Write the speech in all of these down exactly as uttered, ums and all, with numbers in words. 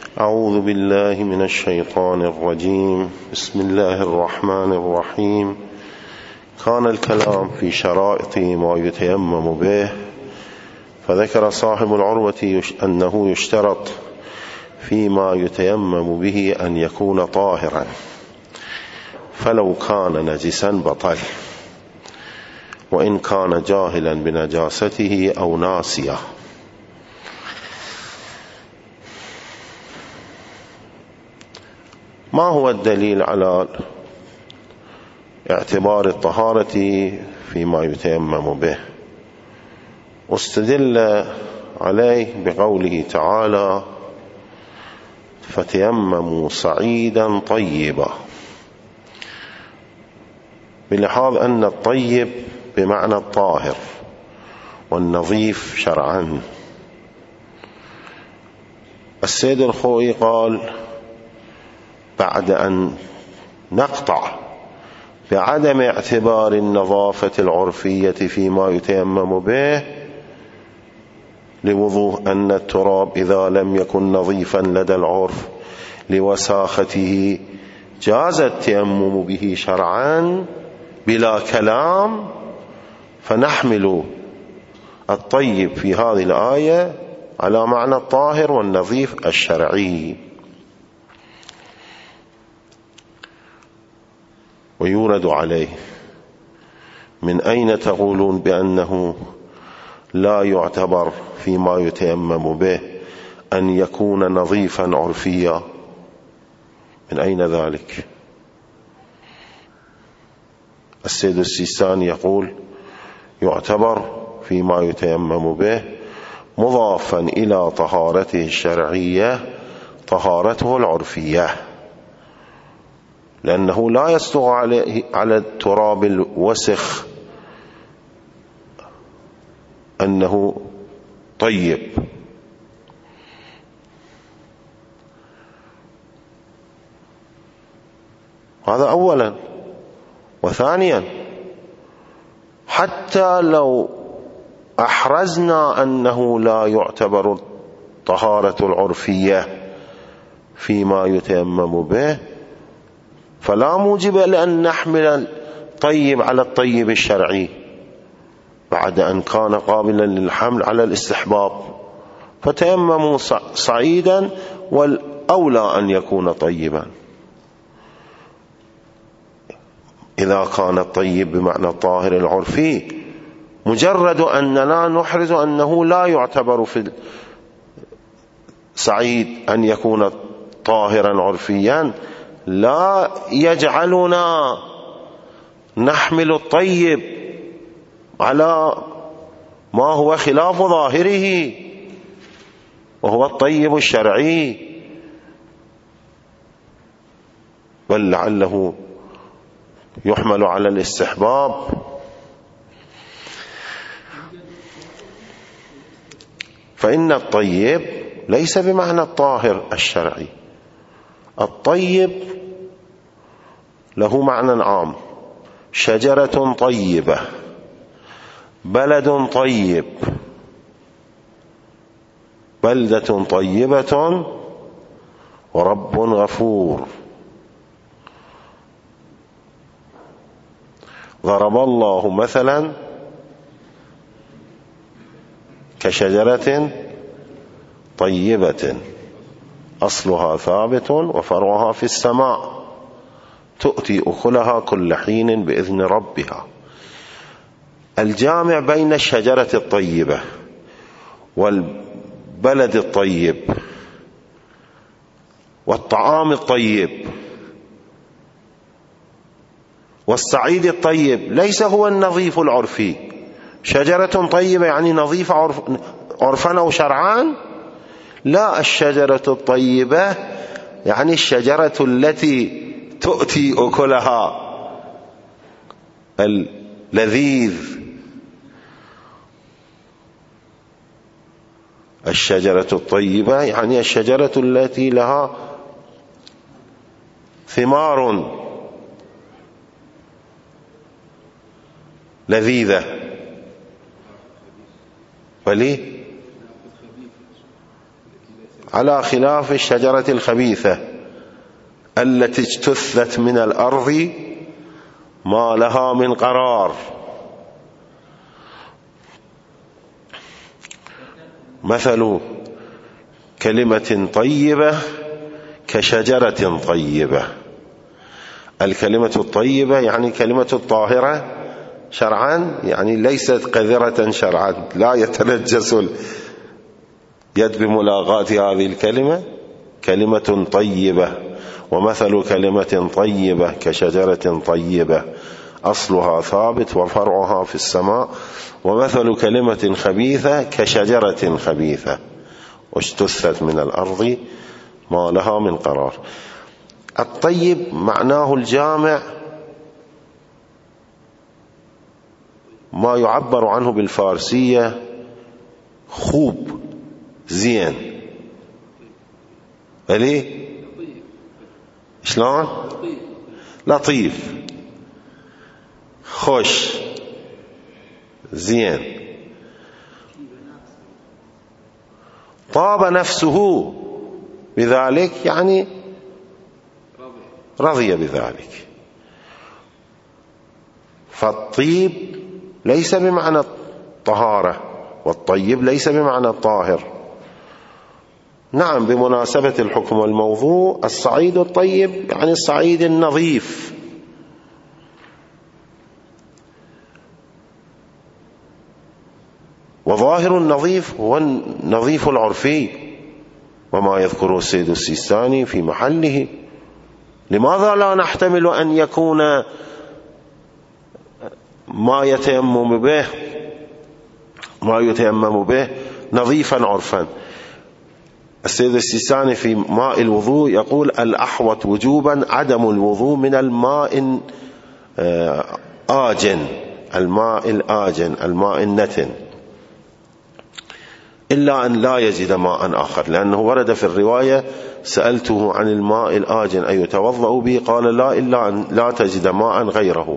أعوذ بالله من الشيطان الرجيم. بسم الله الرحمن الرحيم. كان الكلام في شرائط ما يتيمم به، فذكر صاحب العروة أنه يشترط فيما يتيمم به أن يكون طاهرا، فلو كان نجسا بطل، وإن كان جاهلا بنجاسته أو ناسيا. ما هو الدليل على اعتبار الطهارة فيما يتيمم به؟ واستدل عليه بقوله تعالى: فتيمموا صعيدا طيبا، بلحاظ أن الطيب بمعنى الطاهر والنظيف شرعا. السيد الخوئي قال: بعد أن نقطع بعدم اعتبار النظافة العرفية فيما يتيمم به، لوضوح أن التراب إذا لم يكن نظيفا لدى العرف لوساخته جاز التيمم به شرعا بلا كلام، فنحمل الطيب في هذه الآية على معنى الطاهر والنظيف الشرعي. ويورد عليه: من أين تقولون بأنه لا يعتبر فيما يتيمم به أن يكون نظيفا عرفيا؟ من أين ذلك؟ السيد السيستاني يقول: يعتبر فيما يتيمم به مضافا إلى طهارته الشرعية طهارته العرفية، لأنه لا يصدق على التراب الوسخ أنه طيب. هذا أولا. وثانيا، حتى لو أحرزنا أنه لا يعتبر الطهارة العرفية فيما يتيمم به، فلا موجب لأن نحمل الطيب على الطيب الشرعي بعد أن كان قابلا للحمل على الاستحباب. فتيمموا صعيدا، والأولى أن يكون طيبا إذا كان الطيب بمعنى الطاهر العرفي. مجرد أننا نحرز أنه لا يعتبر في الصعيد أن يكون طاهرا عرفيا لا يجعلنا نحمل الطيب على ما هو خلاف ظاهره، وهو الطيب الشرعي، بل لعله يحمل على الاستحباب. فإن الطيب ليس بمعنى الطاهر الشرعي. الطيب له معنى عام: شجرة طيبة، بلد طيب، بلدة طيبة، ورب غفور. ضرب الله مثلا كشجرة طيبة أصلها ثابت وفرعها في السماء تؤتي أكلها كل حين بإذن ربها. الجامع بين الشجرة الطيبة والبلد الطيب والطعام الطيب والصعيد الطيب ليس هو النظيف العرفي. شجرة طيبة يعني نظيفة عرف عرفا أو شرعان؟ لا، الشجرة الطيبة يعني الشجرة التي تؤتي أكلها اللذيذ. الشجرة الطيبة يعني الشجرة التي لها ثمار لذيذة. وليه؟ على خلاف الشجرة الخبيثة التي اجتثت من الأرض ما لها من قرار. مثل كلمة طيبة كشجرة طيبة. الكلمة الطيبة يعني كلمة الطاهرة شرعا، يعني ليست قذرة شرعا، لا يتنجس اليد بملاغاة هذه الكلمة، كلمة طيبة. ومثل كلمة طيبة كشجرة طيبة أصلها ثابت وفرعها في السماء. ومثل كلمة خبيثة كشجرة خبيثة واجتثت من الأرض ما لها من قرار. الطيب معناه الجامع ما يعبر عنه بالفارسية خوب، زين. ليه؟ شلون؟ لطيف، خوش، زين. طاب نفسه بذلك يعني رضي بذلك. فالطيب ليس بمعنى الطهارة، والطيب ليس بمعنى الطاهر. نعم، بمناسبة الحكم والموضوع، الصعيد الطيب يعني الصعيد النظيف. وظاهر النظيف هو النظيف العرفي، وما يذكره السيد السيستاني في محله. لماذا لا نحتمل أن يكون ما يتيمم به ما يتيمم به نظيفا عرفا؟ السيد السيستاني في ماء الوضوء يقول الأحوط وجوبا عدم الوضوء من الماء آجن، الماء الآجن، الماء النتن، إلا أن لا يجد ماء آخر. لأنه ورد في الرواية سألته عن الماء الآجن أي يتوضأ به، قال لا، إلا أن لا تجد ماء غيره.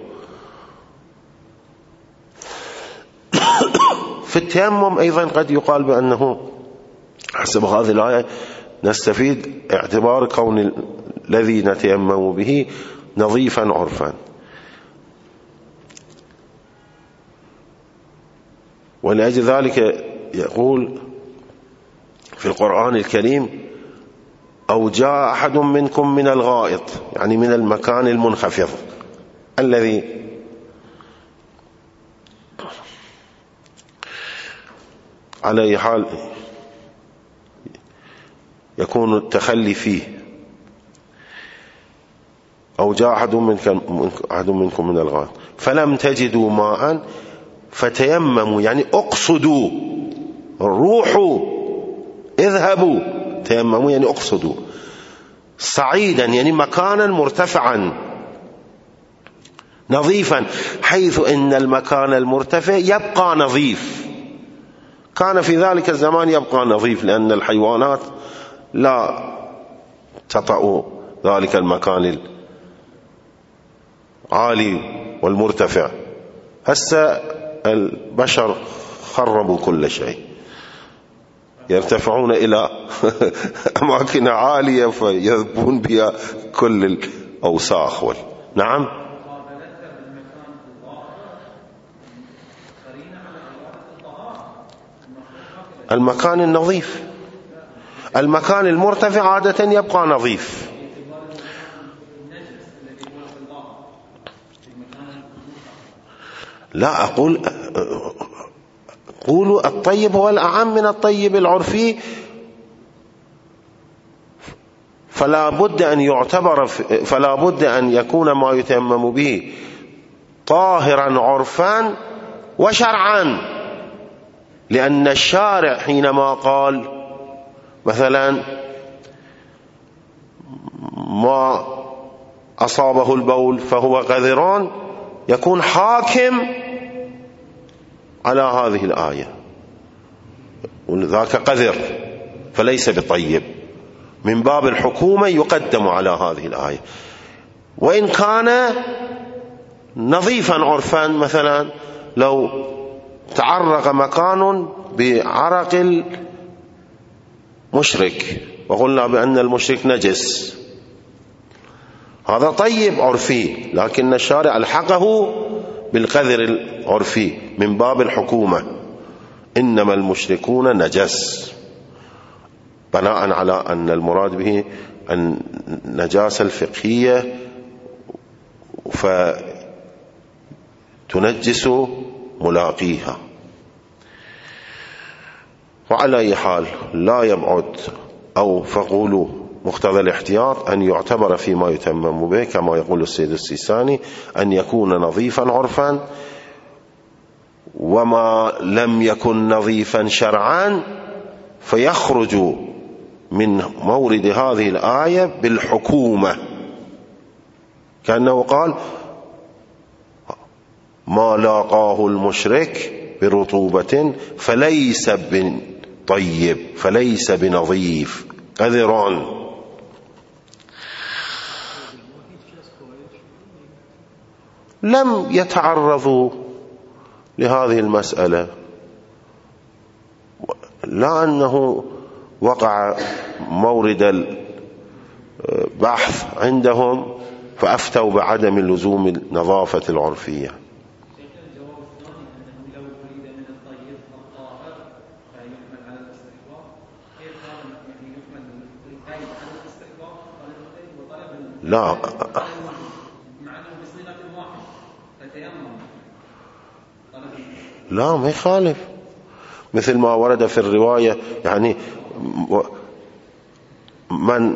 في التيمم أيضا قد يقال بأنه حسب هذه الآية نستفيد اعتبار كون الذي نتيمم به نظيفا عرفا. ولأجل ذلك يقول في القرآن الكريم أو جاء أحد منكم من الغائط، يعني من المكان المنخفض الذي على أي حال يكون التخلي فيه. أو جاء أحد منكم من الغائط فلم تجدوا ماء فتيمموا، يعني اقصدوا، روحوا، اذهبوا، تيمموا يعني اقصدوا، صعيدا يعني مكانا مرتفعا نظيفا، حيث ان المكان المرتفع يبقى نظيف. كان في ذلك الزمان يبقى نظيف لأن الحيوانات لا تطأ ذلك المكان العالي والمرتفع. هسه البشر خربوا كل شيء، يرتفعون إلى أماكن عالية فيذبون بها كل الأوساخ. نعم، المكان النظيف، المكان المرتفع عادة يبقى نظيف. لا أقول قولوا الطيب هو الأعم من الطيب العرفي، فلا بد أن يعتبر فلا بد أن يكون ما يتيمم به طاهرا عرفا وشرعا. لأن الشارع حينما قال مثلا ما أصابه البول فهو قذران، يكون حاكم على هذه الآية، وذاك قذر فليس بطيب، من باب الحكومة يقدم على هذه الآية. وإن كان نظيفا عرفا، مثلا لو تعرق مكان بعرق مشرك وقلنا بأن المشرك نجس، هذا طيب عرفي، لكن الشارع الحقه بالقذر العرفي من باب الحكومة، إنما المشركون نجس، بناء على أن المراد به النجاسة الفقهية فتنجس ملاقيها. وعلى أي حال لا يبعد أو فقولوا مقتضى الاحتياط أن يعتبر فيما يتمم به كما يقول السيد السيستاني أن يكون نظيفا عرفا، وما لم يكن نظيفا شرعا فيخرج من مورد هذه الآية بالحكومة، كأنه قال ما لاقاه المشرك برطوبة فليس بطيب فليس بنظيف قذر. لم يتعرضوا لهذه المسألة، لا أنه وقع مورد البحث عندهم فأفتوا بعدم اللزوم النظافة العرفية. لا لا ما يخالف، مثل ما ورد في الرواية، يعني من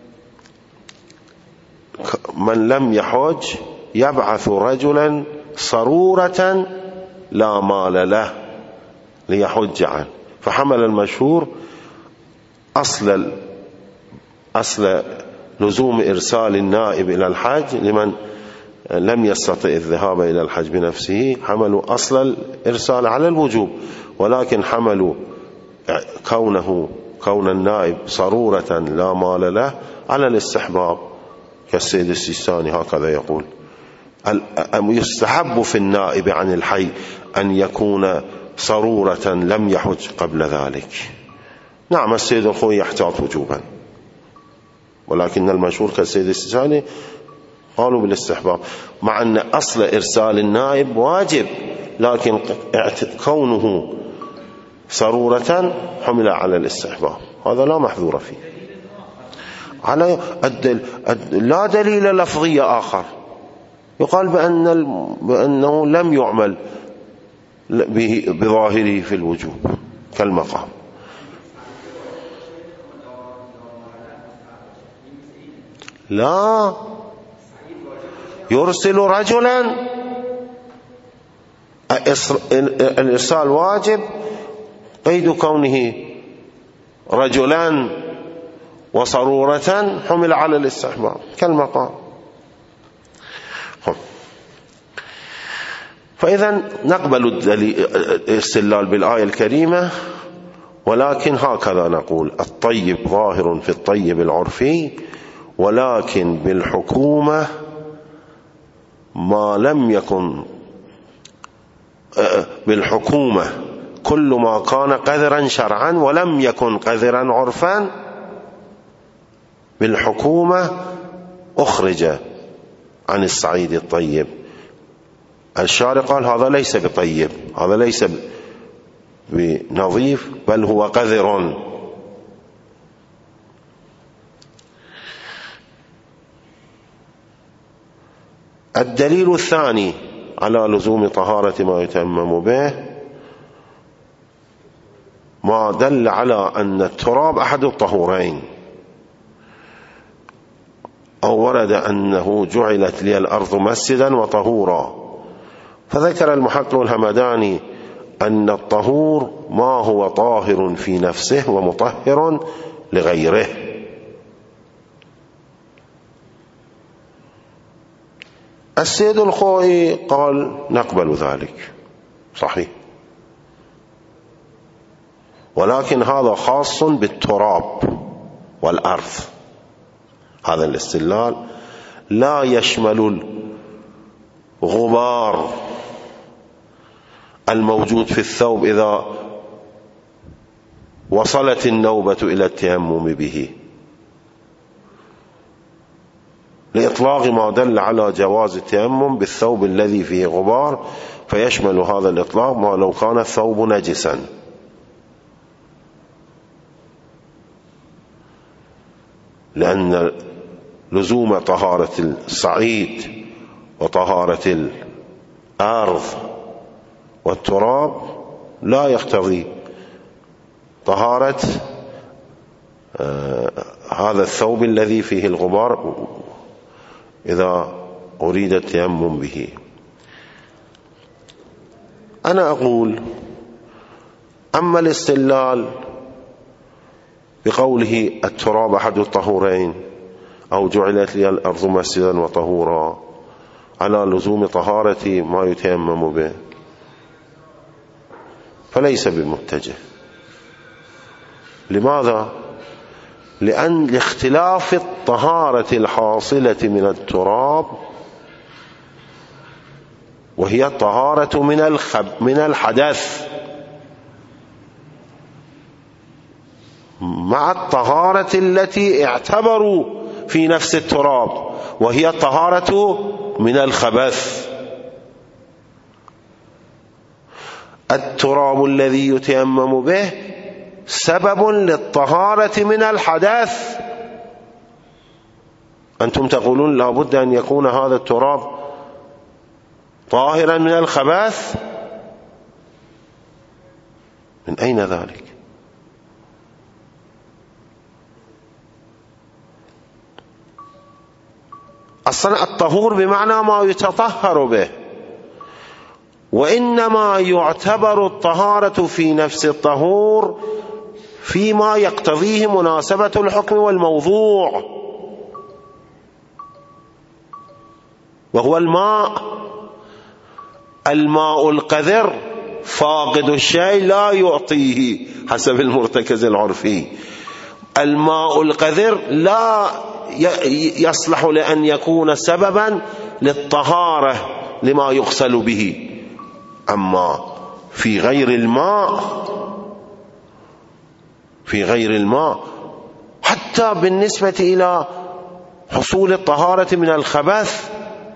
من لم يحج يبعث رجلا صرورة لا مال له ليحج عنه، فحمل المشهور أصل أصل لزوم إرسال النائب إلى الحج لمن لم يستطع الذهاب إلى الحج بنفسه، حملوا أصل الإرسال على الوجوب، ولكن حملوا كونه كون النائب صرورة لا مال له على الاستحباب، كالسيد السيستاني هكذا يقول يستحب في النائب عن الحي أن يكون صرورة لم يحج قبل ذلك. نعم السيد الخوي يحتاط وجوبا، ولكن المشهور كالسيد السيستاني قالوا بالاستحباب، مع أن أصل إرسال النائب واجب، لكن كونه صرورة حمل على الاستحباب، هذا لا محذور فيه. على الدل... لا دليل لفظي آخر يقال بأن ال... بأنه لم يعمل به بظاهره في الوجوب كالمقام. لا يرسل رجلا، الإرسال واجب، قيد كونه رجلان وصرورة حمل على الاستحباب كالمقام. فإذا نقبل الاستدلال بالآية الكريمة، ولكن هكذا نقول الطيب ظاهر في الطيب العرفي، ولكن بالحكومة ما لم يكن بالحكومة كل ما كان قذرا شرعا ولم يكن قذرا عرفا بالحكومة أخرج عن الصعيد الطيب. الشارع قال هذا ليس بطيب، هذا ليس بنظيف، بل هو قذر. الدليل الثاني على لزوم طهارة ما يتيمم به ما دل على أن التراب أحد الطهورين، أو ورد أنه جعلت لي الأرض مسجدا وطهورا، فذكر المحقق الهمداني أن الطهور ما هو طاهر في نفسه ومطهر لغيره. السيد الخوئي قال نقبل ذلك صحيح، ولكن هذا خاص بالتراب والأرض، هذا الاستدلال لا يشمل الغبار الموجود في الثوب إذا وصلت النوبة إلى التيمم به، لإطلاق ما دل على جواز التيمم بالثوب الذي فيه غبار، فيشمل هذا الإطلاق ما لو كان الثوب نجسا. لأن لزوم طهارة الصعيد وطهارة الأرض والتراب لا يقتضي طهارة آه هذا الثوب الذي فيه الغبار إذا أريد التيمم به. أنا أقول أما الاستدلال بقوله التراب أحد الطهورين أو جعلت لي الأرض مسجدا وطهورا على لزوم طهارة ما يتيمم به، فليس بمتجه. لماذا؟ لأن لاختلاف الطهارة الحاصلة من التراب، وهي الطهارة من الخب من الحدث، مع الطهارة التي اعتبروا في نفس التراب وهي الطهارة من الخبث. التراب الذي يتيمم به سبب للطهارة من الحدث. أنتم تقولون لابد أن يكون هذا التراب طاهرا من الخبث، من أين ذلك؟ أصلا الطهور بمعنى ما يتطهر به، وإنما يعتبر الطهارة في نفس الطهور فيما يقتضيه مناسبة الحكم والموضوع، وهو الماء. الماء القذر فاقد الشيء لا يعطيه حسب المرتكز العرفي. الماء القذر لا يصلح لأن يكون سببا للطهارة لما يغسل به. أما في غير الماء في غير الماء حتى بالنسبة إلى حصول الطهارة من الخبث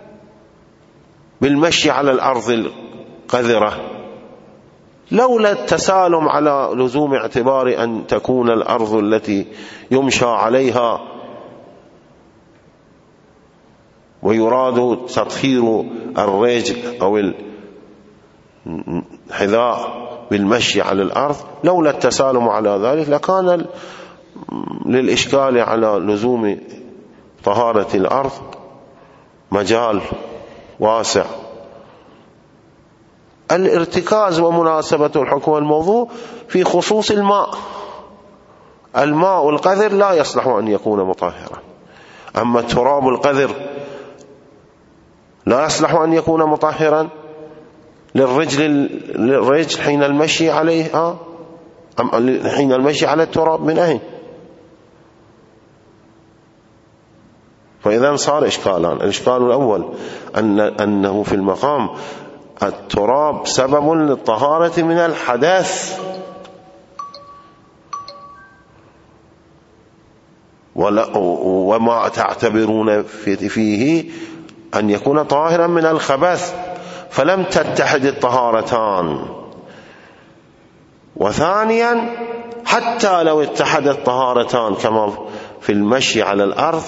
بالمشي على الأرض القذرة، لولا التسالم على لزوم اعتبار أن تكون الأرض التي يمشى عليها ويراد تطهير الرجل أو الحذاء بالمشي على الأرض، لولا التسالم على ذلك لكان للإشكال على لزوم طهارة الأرض مجال واسع. الارتكاز ومناسبة الحكم والموضوع في خصوص الماء. الماء القذر لا يصلح أن يكون مطهرا، أما التراب القذر لا يصلح أن يكون مطهرا للرجل للرجل حين المشي عليها، حين المشي على التراب من أين؟ فإذا صار إشكالان. الإشكال الأول أن أنه في المقام التراب سبب للطهارة من الحدث، وما تعتبرون فيه أن يكون طاهرا من الخبث، فلم تتحد الطهارتان. وثانيا حتى لو اتحدت الطهارتان كما في المشي على الأرض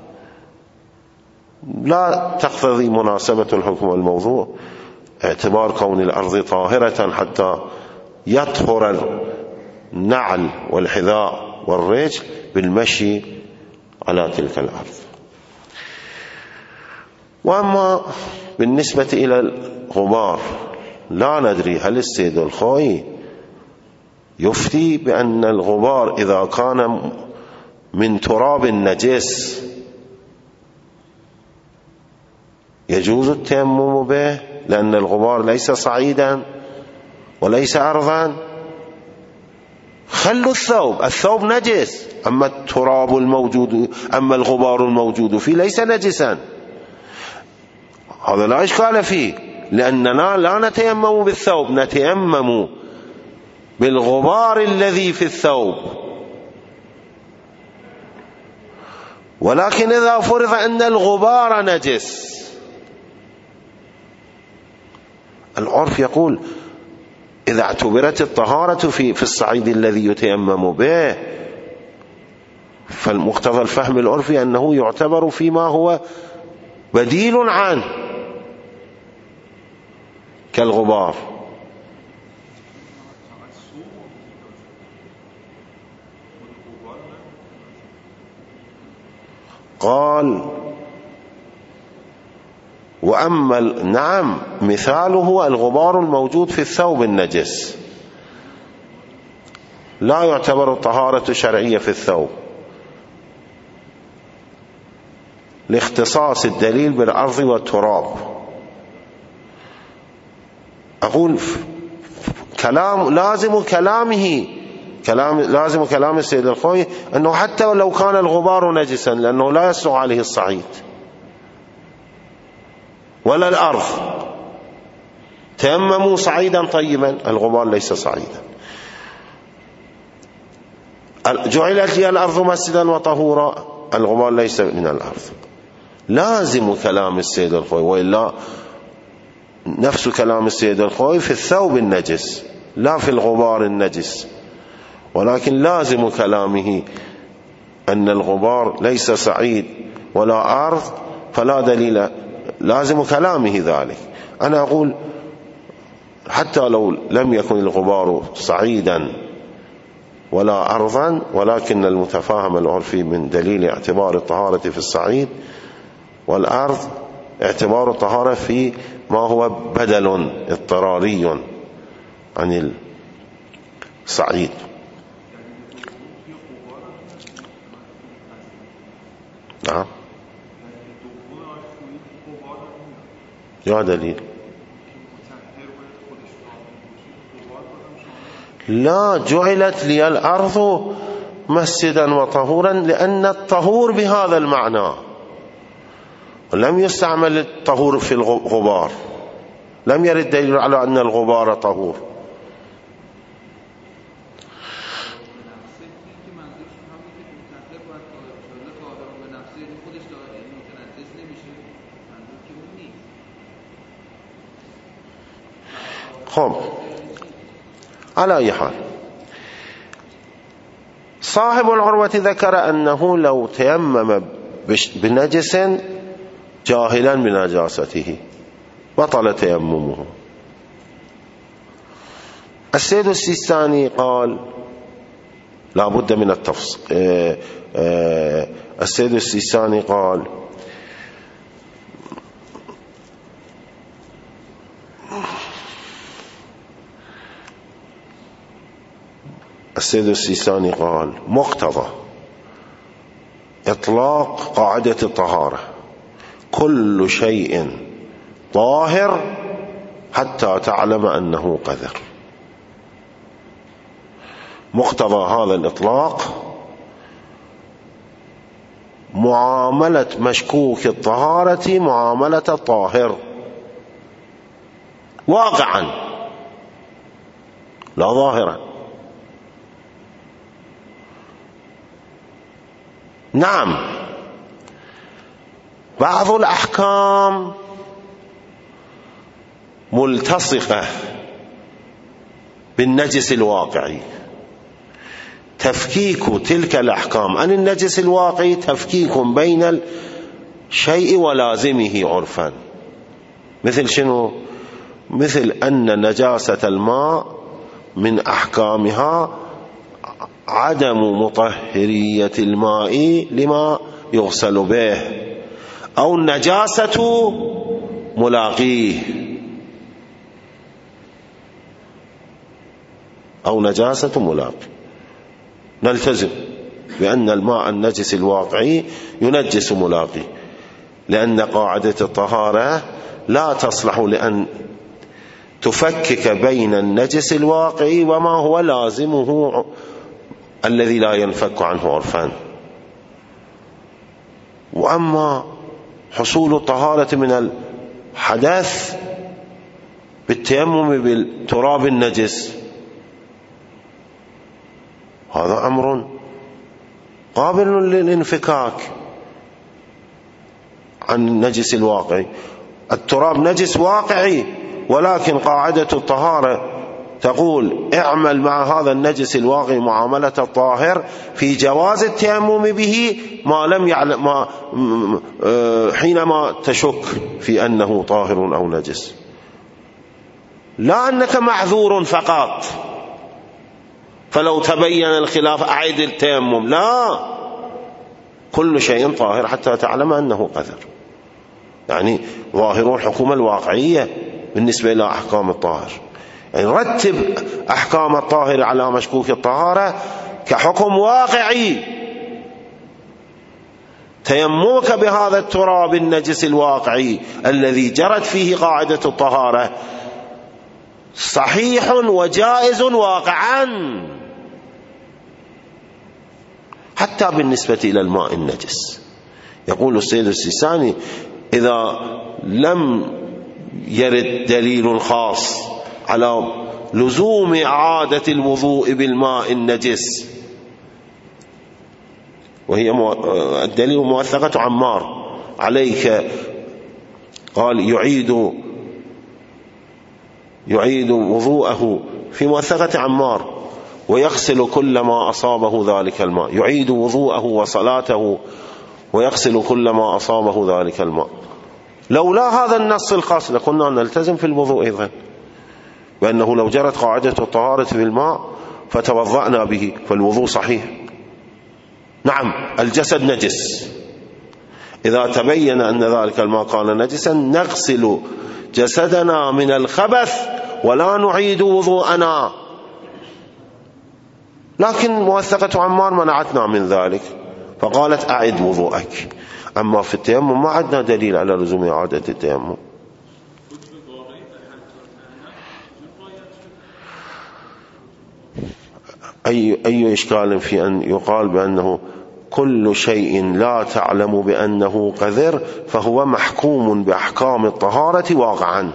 لا تقتضي مناسبة الحكم والموضوع، اعتبار كون الأرض طاهرة حتى يطهر النعل والحذاء والرجل بالمشي على تلك الأرض. وأما بالنسبة إلى الغبار لا ندري هل السيد الخوئي يفتي بأن الغبار إذا كان من تراب نجس يجوز التيمم به، لأن الغبار ليس صعيدا وليس أرضا. خلوا الثوب، الثوب نجس، أما التراب الموجود أما الغبار الموجود فيه ليس نجسا، هذا لا إشكال فيه، لأننا لا نتيمم بالثوب، نتيمم بالغبار الذي في الثوب. ولكن إذا فرض أن الغبار نجس، العرف يقول إذا اعتبرت الطهارة في في الصعيد الذي يتيمم به، فالمقتضى الفهم العرفي أنه يعتبر فيما هو بديل عنه كالغبار. قال وأما نعم مثاله الغبار الموجود في الثوب النجس، لا يعتبر الطهارة شرعية في الثوب لاختصاص الدليل بالأرض والتراب. أقول كلام لازم كلامه كلام لازم كلام السيد الخوي أنه حتى لو كان الغبار نجسا، لأنه لا يسرع عليه الصعيد ولا الأرض، تيمموا صعيدا طيبا، الغبار ليس صعيدا. جعلت لي الأرض مسجدا وطهورا، الغبار ليس من الأرض. لازم كلام السيد الخوي، وإلا نفس كلام السيد الخوي في الثوب النجس لا في الغبار النجس، ولكن لازم كلامه أن الغبار ليس صعيد ولا أرض، فلا دليل، لازم كلامه ذلك. أنا أقول حتى لو لم يكن الغبار صعيدا ولا أرضا، ولكن المتفاهم العرفي من دليل اعتبار الطهارة في الصعيد والأرض اعتبار الطهارة في ما هو بدل اضطراري عن الصعيد. نعم يا دليل لا جعلت لي الأرض مسجدا وطهورا لأن الطهور بهذا المعنى، ولم يستعمل الطهور في الغبار، لم يرد دليل على أن الغبار طهور. خب على أي حال، صاحب العروة ذكر أنه لو تيمم بنجس جاهلا بنجاسته بطل تيممه. السيد السيستاني قال لا بد من التفصيل. السيد السيستاني قال السيد السيستاني قال مقتضى إطلاق قاعدة الطهارة كل شيء طاهر حتى تعلم أنه قذر. مقتضى هذا الإطلاق معاملة مشكوك الطهارة معاملة الطاهر واقعا لا ظاهرا. نعم بعض الأحكام ملتصقة بالنجس الواقعي، تفكيك تلك الأحكام عن النجس الواقعي تفكيك بين الشيء ولازمه عرفا. مثل شنو؟ مثل أن نجاسة الماء من أحكامها عدم مطهرية الماء لما يغسل به، أو النجاسة ملاقيه، أو نجاسة ملاقيه. نلتزم بأن الماء النجس الواقعي ينجس ملاقيه، لأن قاعدة الطهارة لا تصلح لأن تفكك بين النجس الواقعي وما هو لازمه الذي لا ينفك عنه عرفان. وأما حصول الطهارة من الحدث بالتيمم بالتراب النجس هذا أمر قابل للانفكاك عن النجس الواقعي. التراب نجس واقعي، ولكن قاعدة الطهارة تقول اعمل مع هذا النجس الواقعي معاملة الطاهر في جواز التيمم به ما لم يعلم ما حينما تشك في أنه طاهر أو نجس، لا أنك معذور فقط فلو تبين الخلاف أعيد التيمم، لا، كل شيء طاهر حتى تعلم أنه قذر. يعني ظاهر الحكومة الواقعية بالنسبة إلى أحكام الطاهر، يعني رتب أحكام الطاهر على مشكوك الطهارة كحكم واقعي. تيممك بهذا التراب النجس الواقعي الذي جرت فيه قاعدة الطهارة صحيح وجائز واقعا، حتى بالنسبة إلى الماء النجس. يقول السيد السيستاني إذا لم يرد دليل خاص على لزوم إعادة الوضوء بالماء النجس، وهي الدليل موثقة عمار عليك، قال يعيد يعيد وضوءه في موثقة عمار ويغسل كل ما أصابه ذلك الماء، يعيد وضوءه وصلاته ويغسل كل ما أصابه ذلك الماء. لولا هذا النص الخاص لكنا نلتزم في الوضوء أيضا، وأنه لو جرت قاعدة الطهارة بالماء فتوضأنا به فالوضوء صحيح. نعم الجسد نجس، إذا تبين أن ذلك الماء كان نجسا نغسل جسدنا من الخبث ولا نعيد وضوءنا، لكن موثقة عمار منعتنا من ذلك فقالت أعد وضوءك. أما في التيمم ما عندنا دليل على لزوم إعادة التيمم. أي, أي إشكال في أن يقال بأنه كل شيء لا تعلم بأنه قذر فهو محكوم بأحكام الطهارة واقعا.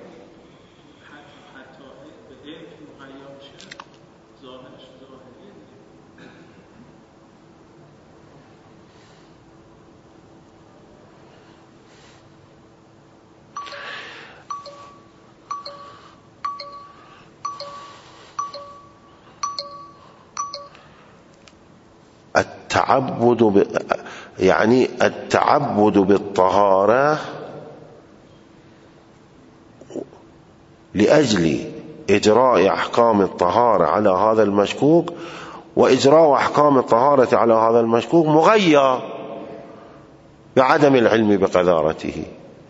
التعبد ب... يعني التعبد بالطهارة لأجل إجراء أحكام الطهارة على هذا المشكوك، وإجراء أحكام الطهارة على هذا المشكوك مغير بعدم العلم بقذارته.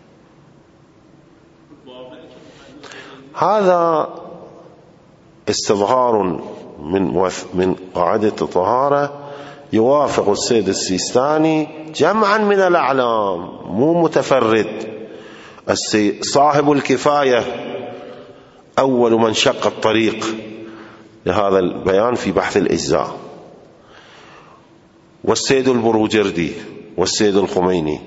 هذا استظهار من من قاعدة الطهارة يوافق السيد السيستاني جمعا من الأعلام، مو متفرد. صاحب الكفاية أول من شق الطريق لهذا البيان في بحث الإجزاء، والسيد البروجردي والسيد الخميني،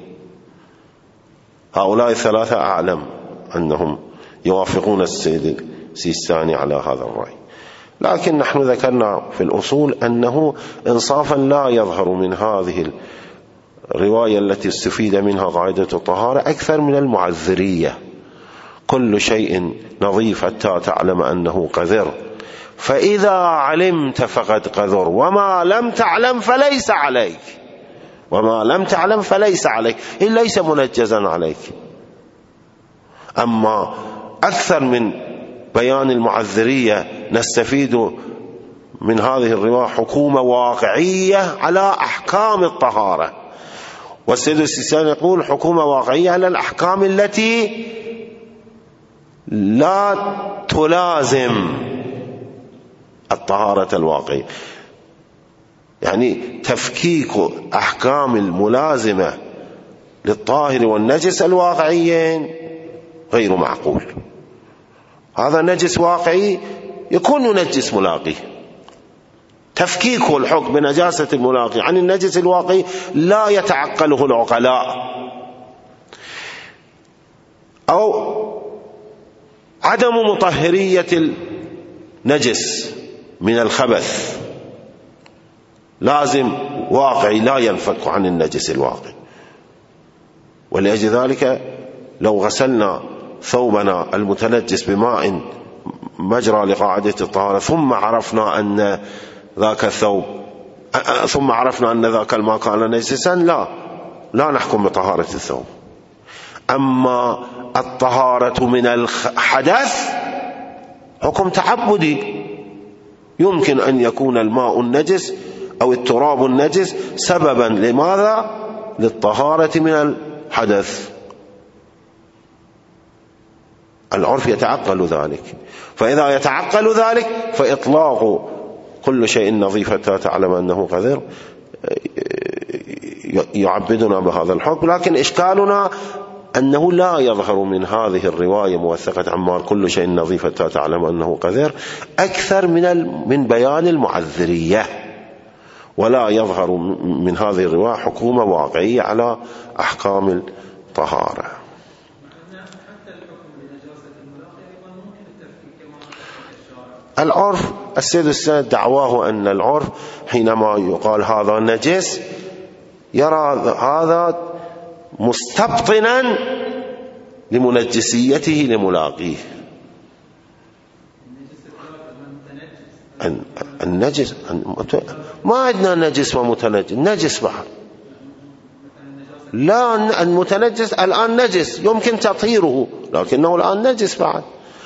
هؤلاء الثلاثة أعلم أنهم يوافقون السيد السيستاني على هذا الرأي. لكن نحن ذكرنا في الأصول أنه إنصافا لا يظهر من هذه الرواية التي استفيد منها قاعدة الطهارة أكثر من المعذرية. كل شيء نظيف حتى تعلم أنه قذر، فإذا علمت فقد قذر، وما لم تعلم فليس عليك، وما لم تعلم فليس عليك، إن ليس منجزا عليك. أما أكثر من بيان المعذرية نستفيد من هذه الرواية حكومة واقعية على أحكام الطهارة، والسيد السيستاني يقول حكومة واقعية على الأحكام التي لا تلازم الطهارة الواقعية، يعني تفكيك أحكام الملازمة للطاهر والنجس الواقعيين غير معقول. هذا نجس واقعي يكون ينجس ملاقيه، تفكيك الحكم بنجاسة الملاقي عن النجس الواقعي لا يتعقله العقلاء. أو عدم مطهرية النجس من الخبث لازم واقعي لا ينفك عن النجس الواقعي. ولأجل ذلك لو غسلنا ثوبنا المتنجس بماء مجرى لقاعدة الطهارة ثم عرفنا أن ذاك الثوب ثم عرفنا أن ذاك الماء كان نجسا، لا لا نحكم بطهارة الثوب. أما الطهارة من الحدث حكم تعبدي، يمكن أن يكون الماء النجس أو التراب النجس سببا لماذا؟ للطهارة من الحدث. العرف يتعقل ذلك، فإذا يتعقل ذلك فإطلاق كل شيء نظيف حتى تعلم أنه قذر يعبدنا بهذا الحكم. لكن إشكالنا أنه لا يظهر من هذه الرواية موثقة عمار كل شيء نظيف حتى تعلم أنه قذر أكثر من من بيان المعذرية، ولا يظهر من هذه الرواية حكومة واقعية على أحكام الطهارة. العرف السيد السيد دعواه أن العرف حينما يقال هذا نجس يرى هذا مستبطنا لمنجسيته لملاقيه. النجس ما عندنا نجس ومتنجس، نجس بعد. لا، المتنجس الآن نجس يمكن تطهيره لكنه الآن نجس بعد.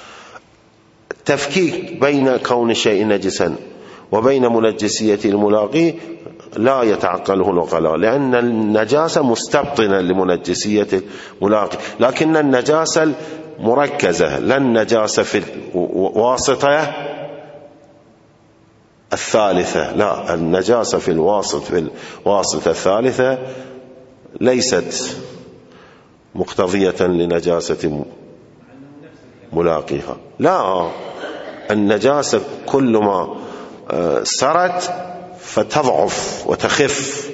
التفكيك بين كون الشيء نجسا وبين منجسية الملاقي لا يتعقله العقلاء، لأن النجاسة مستبطنة لمنجسية الملاقي، لكن النجاسة المركزة لا النجاسة في الواسطة الثالثة، لا النجاسة في الواسط في الواسطة الثالثة ليست مقتضية لنجاسة ملاقيها. لا، النجاسة كل ما سرت فتضعف وتخف.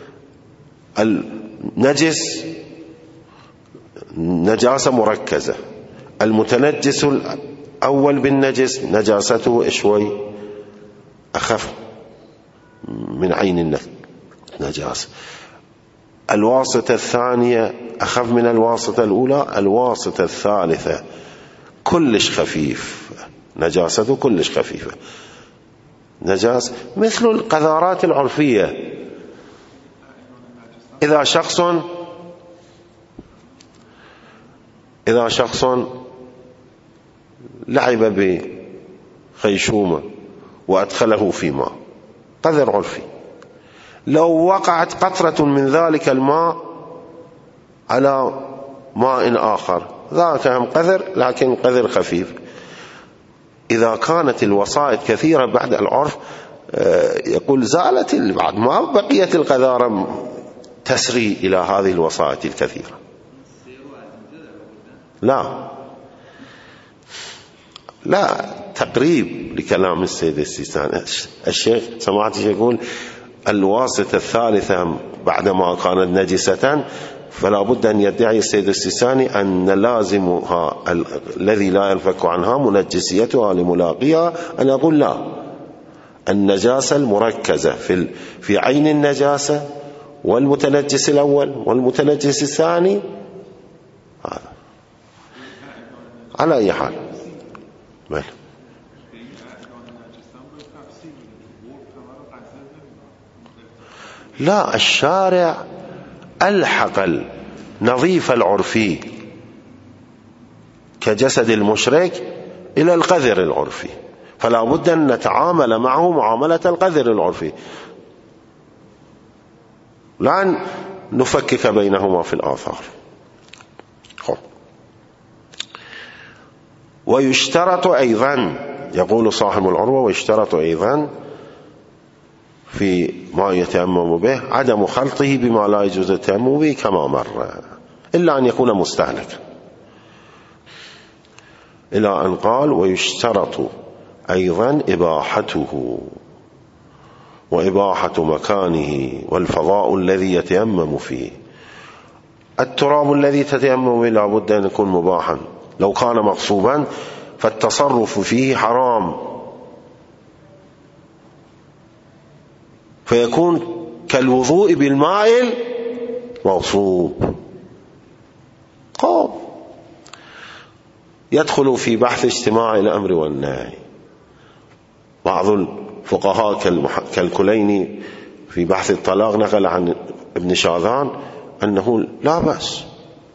النجس نجاسة مركزة، المتنجس الأول بالنجس نجاسته شوي أخف من عين النجاسة، الواسطة الثانية أخف من الواسطة الأولى، الواسطة الثالثة كلش خفيف، نجاسته كلش خفيفة. نجاسة مثل القذارات العرفية، إذا شخص إذا شخص لعب بخيشومة وأدخله في ماء قذر عرفي، لو وقعت قطرة من ذلك الماء على ماء آخر ذاك هم قذر لكن قذر خفيف. إذا كانت الوسائط كثيرة بعد العرف يقول زالت بعد ما بقيت القذارة تسري إلى هذه الوسائط الكثيرة. لا لا تقريب لكلام السيد السيستاني. الشيخ سمعت يقول الواسطة الثالثة بعدما كانت نجسة، فلا بد أن يدعي السيد السيستاني أن لازمها الذي لا ينفك عنها منجسيتها لملاقيها، أن يقول لا، النجاسة المركزة في في عين النجاسة والمتنجس الأول والمتنجس الثاني هذا على أي حال. بل. لا، الشارع ألحق النظيف العرفي كجسد المشرك إلى القذر العرفي، فلا بد أن نتعامل معه معاملة القذر العرفي، لا نفكك بينهما في الآثار. ويشترط أيضا، يقول صاحب العروة، ويشترط أيضا في ما يتيمم به عدم خلطه بما لا يجوز التيمم به كما مر، إلا أن يكون مستهلكا، إلى أن قال ويشترط أيضا إباحته وإباحة مكانه والفضاء الذي يتيمم فيه. التراب الذي تتيمم به لا بد أن يكون مباحا، لو كان مغصوبا فالتصرف فيه حرام. فيكون كالوضوء بالماء المغصوب. قوم يدخل في بحث اجتماع الأمر والنهي. بعض الفقهاء كالكليني في بحث الطلاق نقل عن ابن شاذان أنه لا بأس،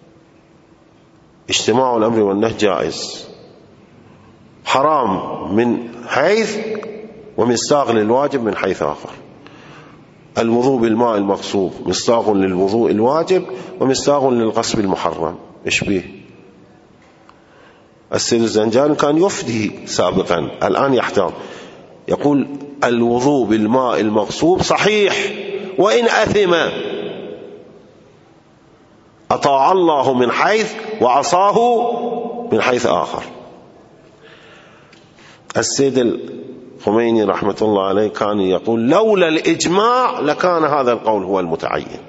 اجتماع الأمر والنهي جائز، حرام من حيث ومصداق للواجب من حيث آخر. الوضوء بالماء المغصوب مصداق للوضوء الواجب ومصداق للغسل المحرم. إيش بيه؟ السيد الزنجاني كان يفدي سابقا، الآن يحتاج يقول الوضوء بالماء المغصوب صحيح وإن أثم، أطاع الله من حيث وعصاه من حيث آخر. السيد الخميني رحمة الله عليه كان يقول لولا الإجماع لكان هذا القول هو المتعين.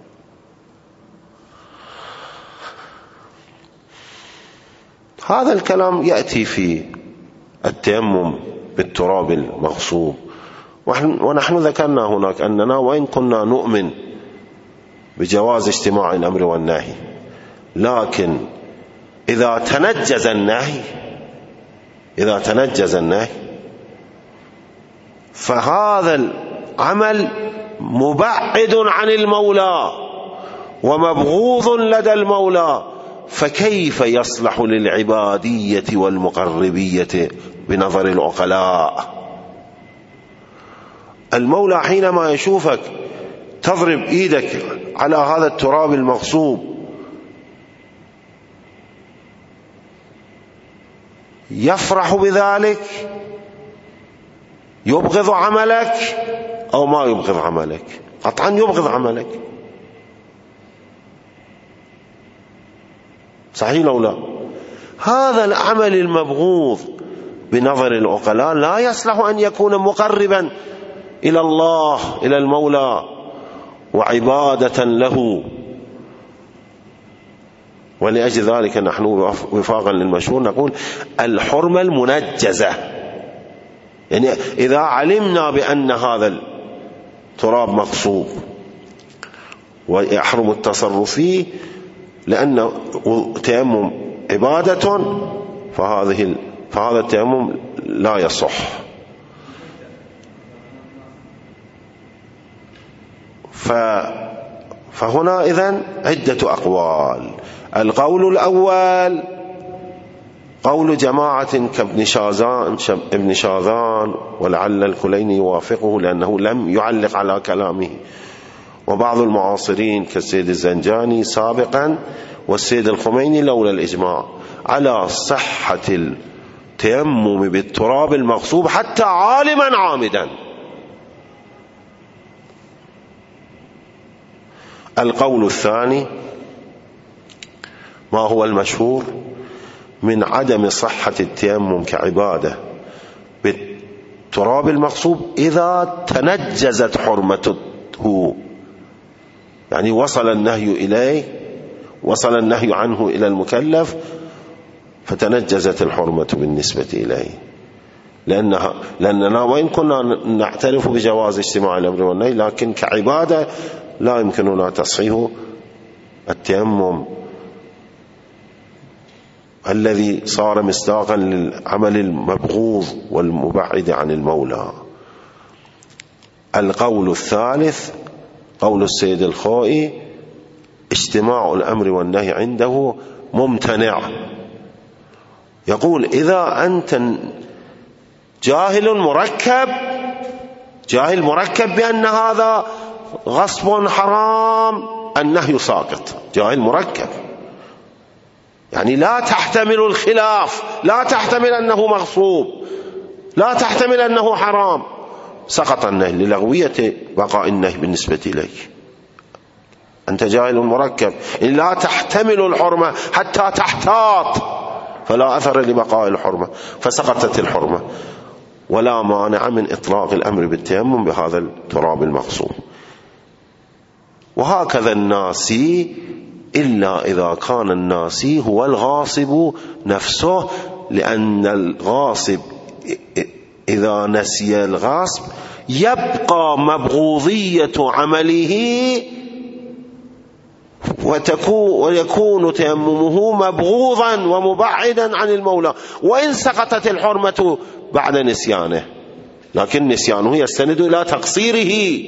هذا الكلام يأتي في التيمم بالتراب المغصوب، ونحن ذكرنا هناك أننا وإن كنا نؤمن بجواز اجتماع الأمر والنهي، لكن إذا تنجز النهي إذا تنجز النهي فهذا العمل مبعد عن المولى ومبغوض لدى المولى، فكيف يصلح للعبادية والمقربية بنظر العقلاء؟ المولى حينما يشوفك تضرب ايدك على هذا التراب المغصوب يفرح بذلك؟ يبغض عملك أو ما يبغض عملك؟ قطعا يبغض عملك، صحيح لو لا؟ هذا العمل المبغوض بنظر العقلاء لا يصلح أن يكون مقربا إلى الله إلى المولى وعبادة له. ولأجل ذلك نحن وفاقا للمشهور نقول الحرمة المنجزة، يعني إذا علمنا بأن هذا التراب مغصوب ويحرم التصرف فيه لأن تيمم عبادة، فهذه فهذا التيمم لا يصح. فهنا إذن عدة أقوال. القول الأول قول جماعة كابن شاذان ابن شاذان، ولعل الكليني يوافقه لأنه لم يعلق على كلامه، وبعض المعاصرين كالسيد الزنجاني سابقا والسيد الخميني لولا الإجماع على صحة التيمم بالتراب المغصوب حتى عالما عامدا. القول الثاني ما هو المشهور من عدم صحة التيمم كعبادة بالتراب المغصوب إذا تنجزت حرمته، يعني وصل النهي إليه وصل النهي عنه إلى المكلف فتنجزت الحرمة بالنسبة إليه، لأنها لأننا وإن كنا نعترف بجواز اجتماع الأمر والنهي لكن كعبادة لا يمكننا تصحيح التيمم الذي صار مصداقا للعمل المبغوض والمبعد عن المولى. القول الثالث قول السيد الخوئي اجتماع الأمر والنهي عنده ممتنع. يقول إذا أنت جاهل مركب جاهل مركب بأن هذا غصب حرام النهي ساقط، جاهل مركب يعني لا تحتمل الخلاف، لا تحتمل أنه مغصوب، لا تحتمل أنه حرام، سقط النهي للغوية بقاء النهي بالنسبة إليك. أنت جاهل مركب لا تحتمل الحرمة حتى تحتاط، فلا أثر لبقاء الحرمة فسقطت الحرمة، ولا مانع من إطلاق الأمر بالتيمم بهذا التراب المغصوب. وهكذا الناسي إلا إذا كان الناسي هو الغاصب نفسه، لأن الغاصب إذا نسي الغاصب يبقى مبغوضية عمله ويكون تيممه مبغوضا ومبعدا عن المولى، وإن سقطت الحرمة بعد نسيانه، لكن نسيانه يستند إلى تقصيره.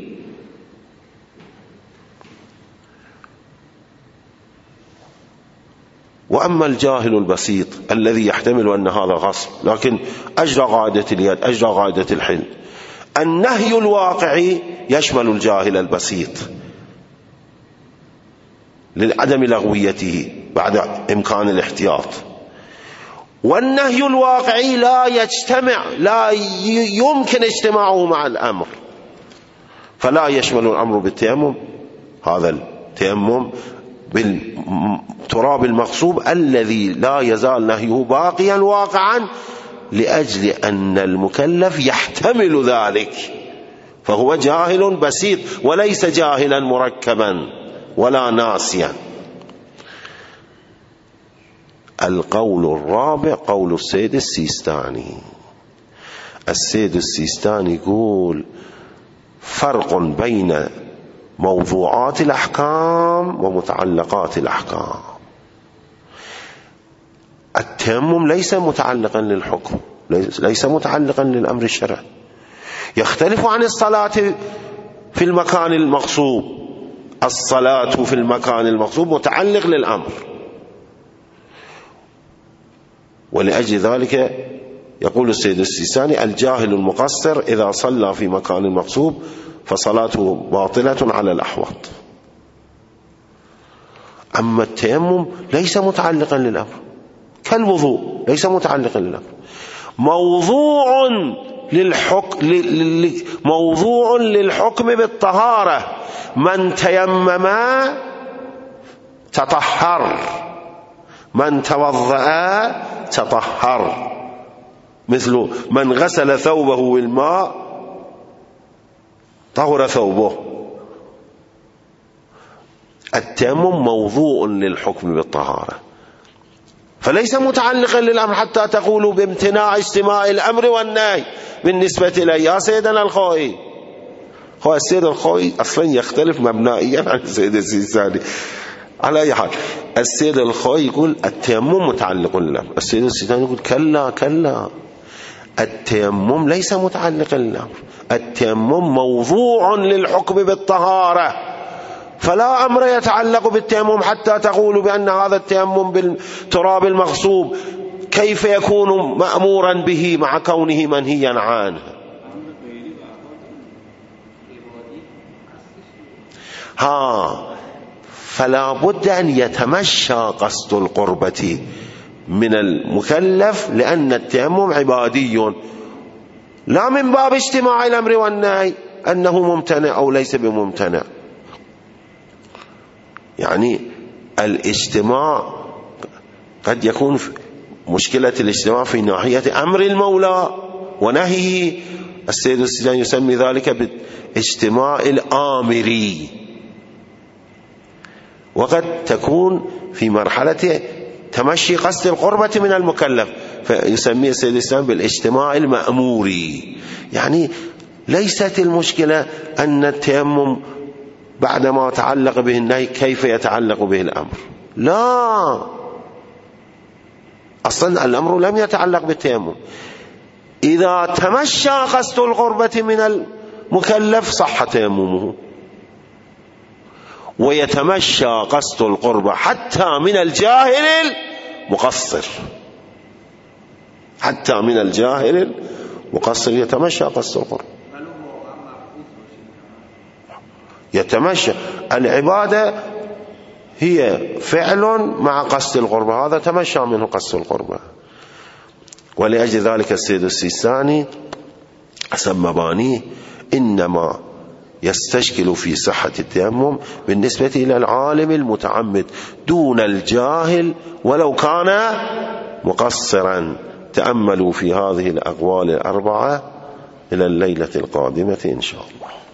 وأما الجاهل البسيط الذي يحتمل أن هذا غصب لكن أجرى قاعدة اليد، أجرى قاعدة الحل، النهي الواقعي يشمل الجاهل البسيط لعدم لغويته بعد إمكان الاحتياط، والنهي الواقعي لا يجتمع، لا يمكن اجتماعه مع الأمر، فلا يشمل الأمر بالتيمم هذا التيمم بالتراب المغصوب الذي لا يزال نهيه باقيا واقعا، لأجل أن المكلف يحتمل ذلك، فهو جاهل بسيط وليس جاهلا مركبا ولا ناسيا. القول الرابع قول السيد السيستاني. السيد السيستاني يقول فرق بين موضوعات الأحكام ومتعلقات الأحكام. التيمم ليس متعلقا للحكم، ليس متعلقا للأمر الشرعي، يختلف عن الصلاة في المكان المغصوب. الصلاة في المكان المغصوب متعلق للأمر، ولأجل ذلك يقول السيد السيستاني الجاهل المقصر إذا صلى في مكان مغصوب فصلاته باطلة على الأحوط. أما التيمم ليس متعلقا للأمر كالوضوء، ليس متعلقا للأمر، موضوع للحكم موضوع للحكم بالطهارة. من تيمم تطهر، من توضأ تطهر، مثل من غسل ثوبه بالماء طهر ثوبه. التيمم موضوع للحكم بالطهارة، فليس متعلقا للأمر حتى تقولوا بامتناع اجتماع الأمر والنهي بالنسبة إليه. يا سيدنا الخوئي، هو السيد الخوئي أصلا يختلف مبنائيا عن السيد السيستاني. على أي حال السيد الخوئي يقول التيمم متعلق للأمر، السيد السيستاني يقول كلا كلا، التيمم ليس متعلقا للأمر، التيمم موضوع للحكم بالطهارة، فلا أمر يتعلق بالتيمم حتى تقول بأن هذا التيمم بالتراب المغصوب كيف يكون مأمورا به مع كونه منهيا عنه. ها فلا بد أن يتمشى قصد القربة من المكلف، لأن التيمم عبادي لا من باب اجتماع الأمر والنهي أنه ممتنع أو ليس بممتنع. يعني الاجتماع قد يكون مشكلة الاجتماع في ناحية أمر المولى ونهيه، السيد السيستاني يسمي ذلك بالاجتماع الآمري، وقد تكون في مرحلة تمشي قصد القربة من المكلف فيسميه السيد السيستاني بالاجتماع المأموري. يعني ليست المشكلة أن التيمم بعدما تعلق به النهي كيف يتعلق به الأمر، لا، أصلا الأمر لم يتعلق بالتيمم. إذا تمشى قصد القربة من المكلف صح تيممه، ويتمشى قصد القربة حتى من الجاهل المقصر، حتى من الجاهل المقصر يتمشى قصد القربة، يتمشى. العبادة هي فعل مع قصد القربة، هذا تمشى منه قصد القربة. ولأجل ذلك السيد السيستاني حسب مبانيه إنما يستشكل في صحة التيمم بالنسبة إلى العالم المتعمد دون الجاهل ولو كان مقصرا. تأملوا في هذه الأقوال الأربعة إلى الليلة القادمة إن شاء الله.